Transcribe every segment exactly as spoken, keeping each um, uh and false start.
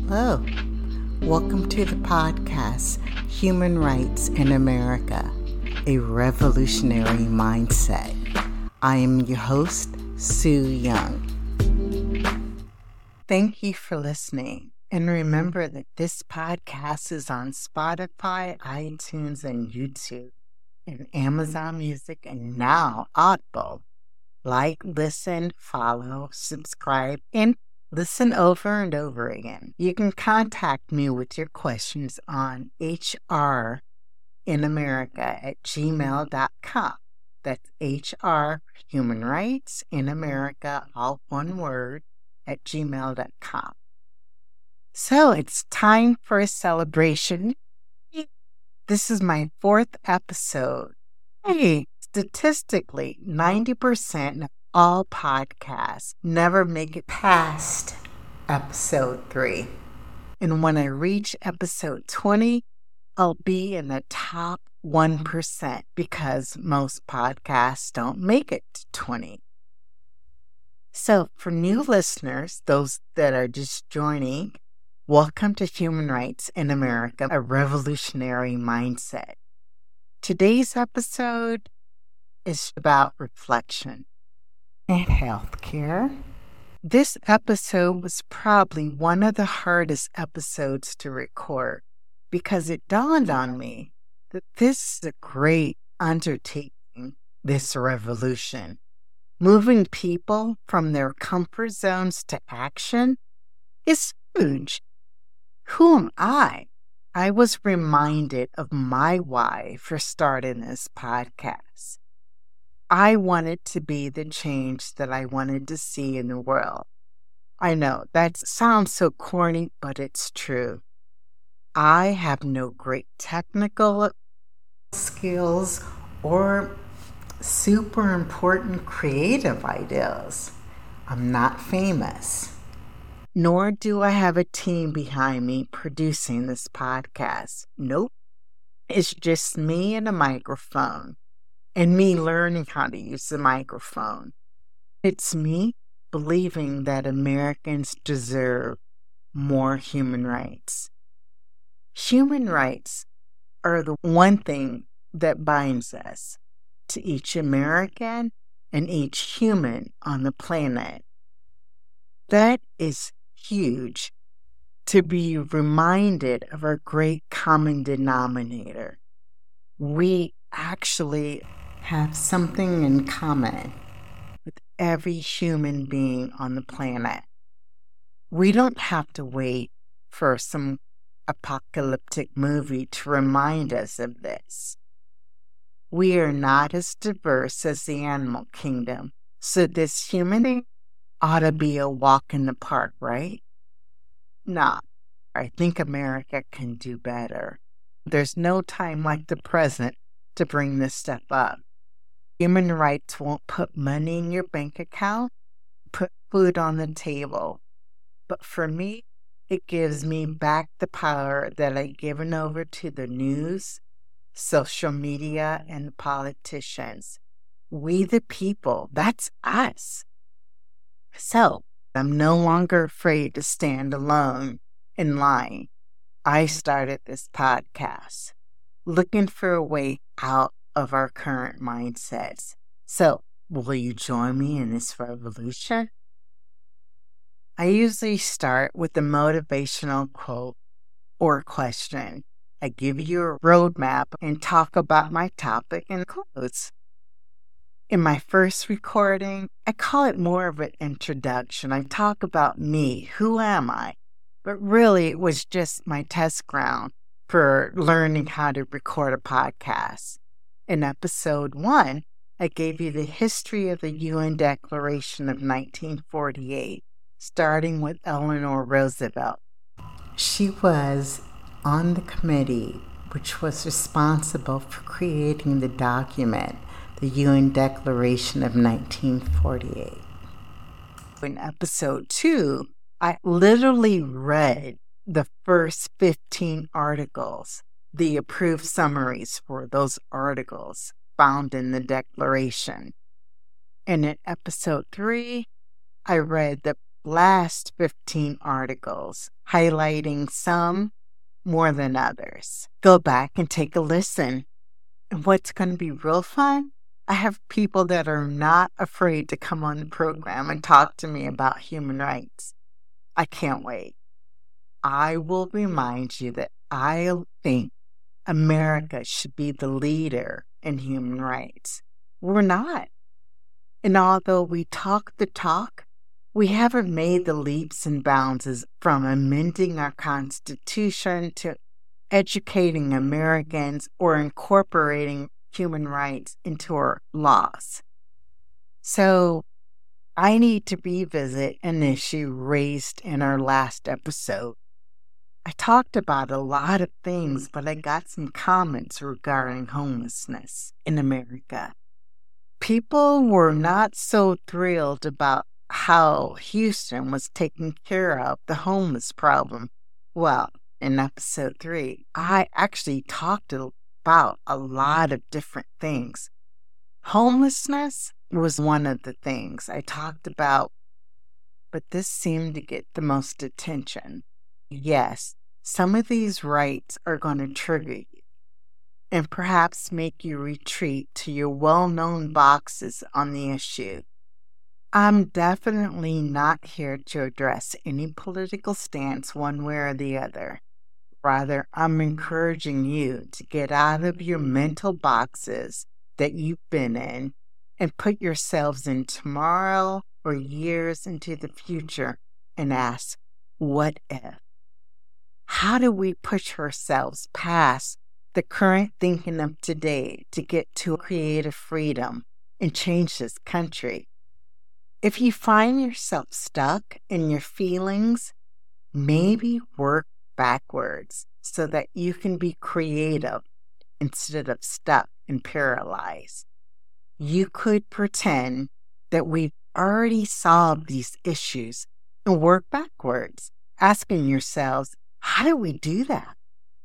Hello. Welcome to the podcast, Human Rights in America, a Revolutionary Mindset. I am your host, Sue Young. Thank you for listening. And remember that this podcast is on Spotify, iTunes, and YouTube, and Amazon Music, and now Audible. Like, listen, follow, subscribe, and listen over and over again. You can contact me with your questions on H R in America at gmail dot com. That's H R, Human Rights in America, all one word, at gmail dot com. So it's time for a celebration. This is my fourth episode. Hey, statistically, ninety percent of all podcasts never make it past episode three. And when I reach episode twenty, I'll be in the top one percent because most podcasts don't make it to twenty. So for new listeners, those that are just joining, welcome to Human Rights in America, a Revolutionary Mindset. Today's episode is about reflection and healthcare. This episode was probably one of the hardest episodes to record because it dawned on me that this is a great undertaking, this revolution. Moving people from their comfort zones to action is huge. Who am I? I was reminded of my why for starting this podcast. I wanted to be the change that I wanted to see in the world. I know that sounds so corny, but it's true. I have no great technical skills or super important creative ideas. I'm not famous, nor do I have a team behind me producing this podcast. Nope. It's just me and a microphone. And me learning how to use the microphone. It's me believing that Americans deserve more human rights. Human rights are the one thing that binds us to each American and each human on the planet. That is huge, to be reminded of our great common denominator. We actually have something in common with every human being on the planet. We don't have to wait for some apocalyptic movie to remind us of this. We are not as diverse as the animal kingdom, so this human thing ought to be a walk in the park, right? Nah, I think America can do better. There's no time like the present to bring this stuff up. Human rights won't put money in your bank account, put food on the table. But for me, it gives me back the power that I've given over to the news, social media, and the politicians. We the people, that's us. So, I'm no longer afraid to stand alone in line. I started this podcast looking for a way out of our current mindsets. So, will you join me in this revolution? I usually start with a motivational quote or question. I give you a roadmap and talk about my topic and close. In my first recording, I call it more of an introduction. I talk about me, who am I? But really, it was just my test ground for learning how to record a podcast. In episode one, I gave you the history of the U N Declaration of nineteen forty-eight, starting with Eleanor Roosevelt. She was on the committee which was responsible for creating the document, the U N Declaration of nineteen forty-eight. In episode two, I literally read the first fifteen articles, the approved summaries for those articles found in the Declaration. And in episode three, I read the last fifteen articles, highlighting some more than others. Go back and take a listen. And what's going to be real fun? I have people that are not afraid to come on the program and talk to me about human rights. I can't wait. I will remind you that I think America should be the leader in human rights. We're not. And although we talk the talk, we haven't made the leaps and bounds from amending our Constitution to educating Americans or incorporating human rights into our laws. So I need to revisit an issue raised in our last episode. I talked about a lot of things, but I got some comments regarding homelessness in America. People were not so thrilled about how Houston was taking care of the homeless problem. Well, in episode three, I actually talked about a lot of different things. Homelessness was one of the things I talked about, but this seemed to get the most attention. Yes, some of these rights are going to trigger you and perhaps make you retreat to your well-known boxes on the issue. I'm definitely not here to address any political stance one way or the other. Rather, I'm encouraging you to get out of your mental boxes that you've been in and put yourselves in tomorrow or years into the future and ask, what if? How do we push ourselves past the current thinking of today to get to creative freedom and change this country? If you find yourself stuck in your feelings, maybe work backwards so that you can be creative instead of stuck and paralyzed. You could pretend that we've already solved these issues and work backwards, asking yourselves, how do we do that?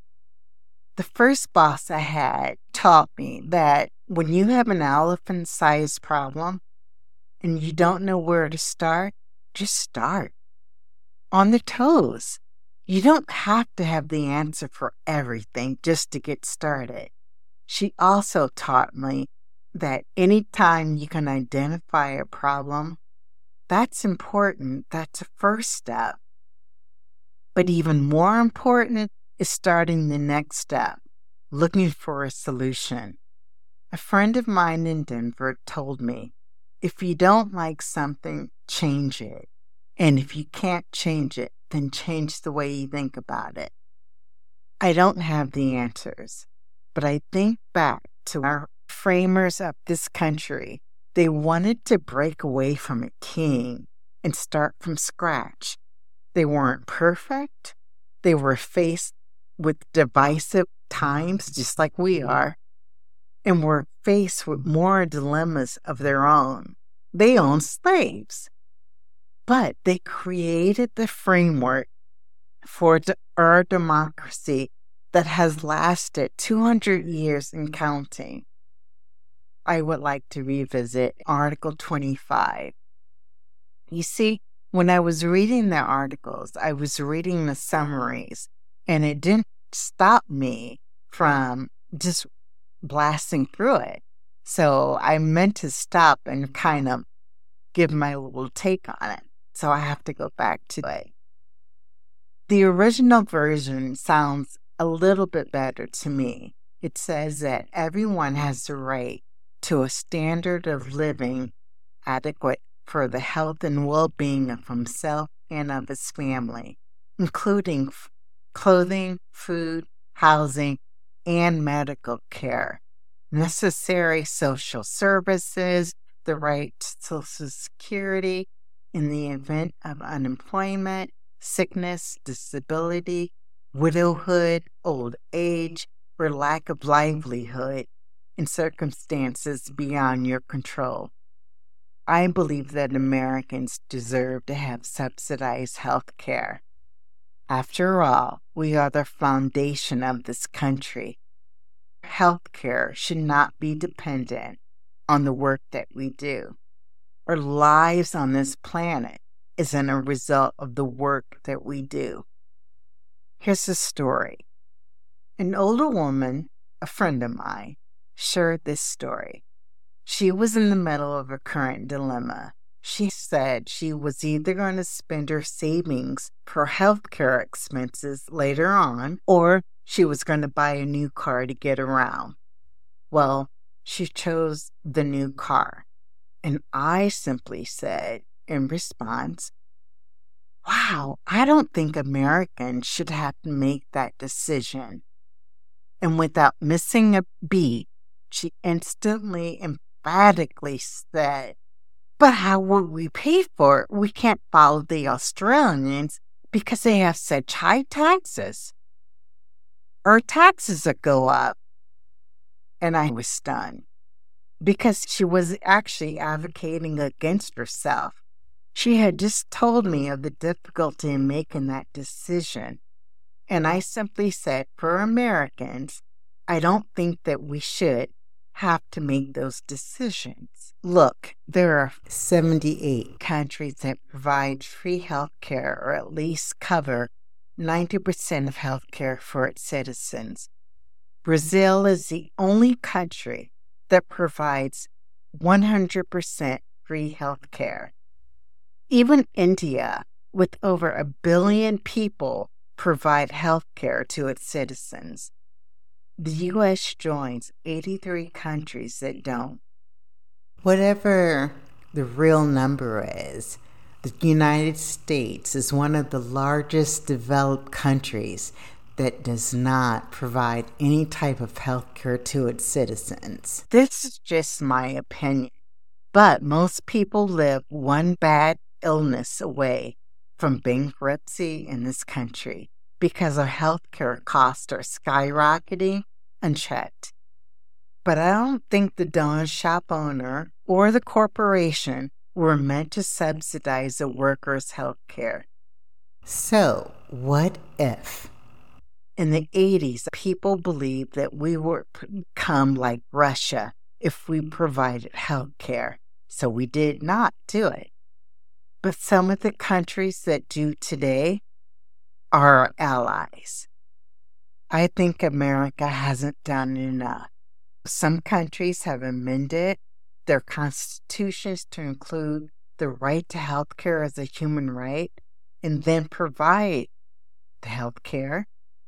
The first boss I had taught me that when you have an elephant-sized problem and you don't know where to start, just start. On the toes. You don't have to have the answer for everything just to get started. She also taught me that anytime you can identify a problem, that's important. That's a first step. But even more important is starting the next step, looking for a solution. A friend of mine in Denver told me, if you don't like something, change it. And if you can't change it, then change the way you think about it. I don't have the answers, but I think back to our framers of this country. They wanted to break away from a king and start from scratch. They weren't perfect. They were faced with divisive times, just like we are, and were faced with more dilemmas of their own. They owned slaves. But they created the framework for our democracy that has lasted two hundred years and counting. I would like to revisit Article twenty-five. You see, when I was reading the articles, I was reading the summaries, and it didn't stop me from just blasting through it. So I meant to stop and kind of give my little take on it. So I have to go back to it. The original version sounds a little bit better to me. It says that everyone has the right to a standard of living adequate for the health and well-being of himself and of his family, including f- clothing, food, housing, and medical care, necessary social services, the right to Social Security, in the event of unemployment, sickness, disability, widowhood, old age, or lack of livelihood in circumstances beyond your control. I believe that Americans deserve to have subsidized health care. After all, we are the foundation of this country. Health care should not be dependent on the work that we do. Our lives on this planet isn't a result of the work that we do. Here's the story. An older woman, a friend of mine, shared this story. She was in the middle of a current dilemma. She said she was either going to spend her savings for healthcare expenses later on, or she was going to buy a new car to get around. Well, she chose the new car. And I simply said in response, wow, I don't think Americans should have to make that decision. And without missing a beat, she instantly, emphatically said, but how would we pay for it? We can't follow the Australians because they have such high taxes. Our taxes will go up. And I was stunned because she was actually advocating against herself. She had just told me of the difficulty in making that decision. And I simply said, for Americans, I don't think that we should have to make those decisions. Look, there are seventy-eight countries that provide free health care or at least cover ninety percent of health care for its citizens. Brazil is the only country that provides one hundred percent free health care. Even India, with over a billion people, provide health care to its citizens. The U S joins eighty-three countries that don't. Whatever the real number is, the United States is one of the largest developed countries that does not provide any type of health care to its citizens. This is just my opinion, but most people live one bad illness away from bankruptcy in this country because our health care costs are skyrocketing unchecked. But I don't think the donut shop owner or the corporation were meant to subsidize the workers' health care. So, what if? In the eighties, people believed that we would become like Russia if we provided health care, so we did not do it. But some of the countries that do today are our allies. I think America hasn't done enough. Some countries have amended their constitutions to include the right to health care as a human right and then provide the health care.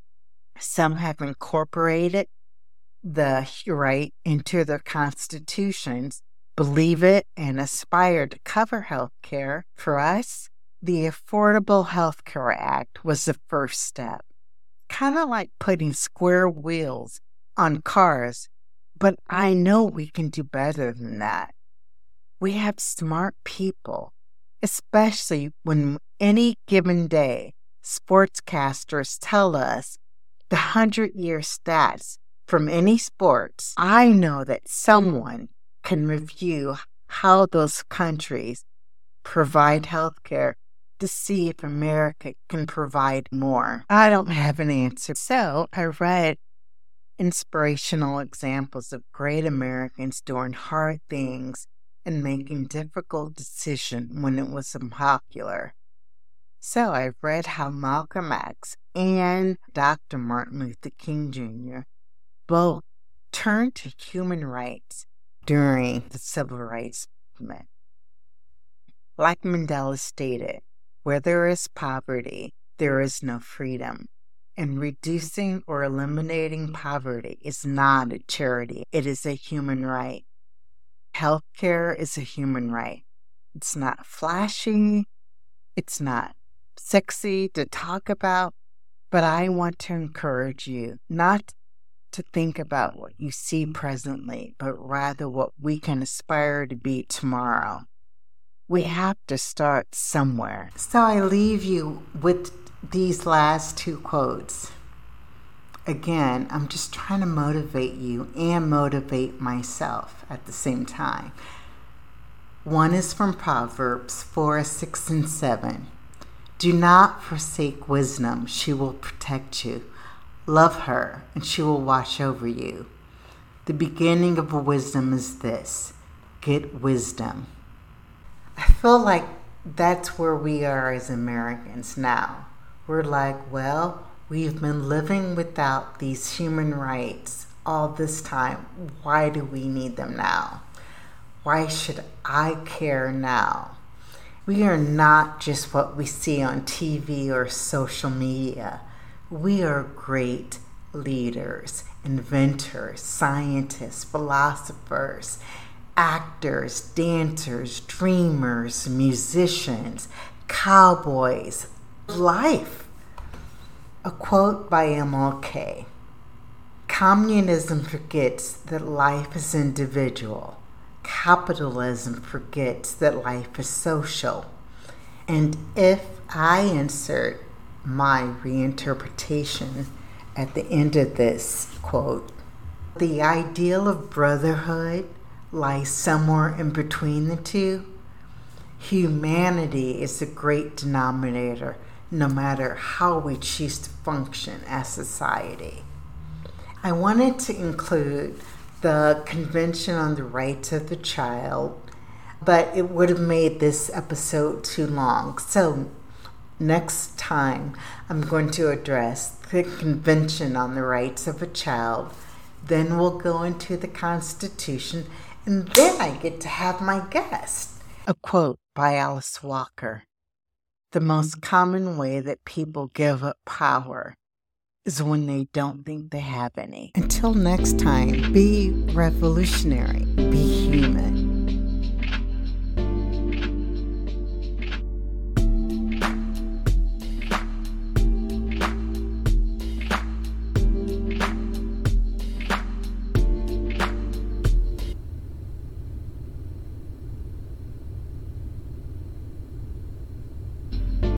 Some have incorporated the right into their constitutions, believe it, and aspire to cover health care. For us, the Affordable Health Care Act was the first step. Kind of like putting square wheels on cars, but I know we can do better than that. We have smart people, especially when any given day sportscasters tell us the hundred-year stats from any sports. I know that someone can review how those countries provide health care to see if America can provide more. I don't have an answer. So I read inspirational examples of great Americans doing hard things and making difficult decisions when it was unpopular. So I read how Malcolm X and Doctor Martin Luther King Junior both turned to human rights during the Civil Rights Movement. Like Mandela stated, where there is poverty, there is no freedom. And reducing or eliminating poverty is not a charity. It is a human right. Healthcare is a human right. It's not flashy. It's not sexy to talk about. But I want to encourage you not to think about what you see presently, but rather what we can aspire to be tomorrow. We have to start somewhere. So I leave you with these last two quotes. Again, I'm just trying to motivate you and motivate myself at the same time. One is from Proverbs four, six, and seven. Do not forsake wisdom, she will protect you. Love her, and she will watch over you. The beginning of wisdom is this: get wisdom. I feel like that's where we are as Americans now. We're like, well, we've been living without these human rights all this time. Why do we need them now? Why should I care now? We are not just what we see on T V or social media. We are great leaders, inventors, scientists, philosophers, actors, dancers, dreamers, musicians, cowboys, life. A quote by M L K. Communism forgets that life is individual. Capitalism forgets that life is social. And if I insert my reinterpretation at the end of this quote, the ideal of brotherhood lies somewhere in between the two. Humanity is the great denominator, no matter how we choose to function as society. I wanted to include the Convention on the Rights of the Child, but it would have made this episode too long. So next time, I'm going to address the Convention on the Rights of a Child. Then we'll go into the Constitution, and then I get to have my guest. A quote by Alice Walker. The most common way that people give up power is when they don't think they have any. Until next time, be revolutionary, be human.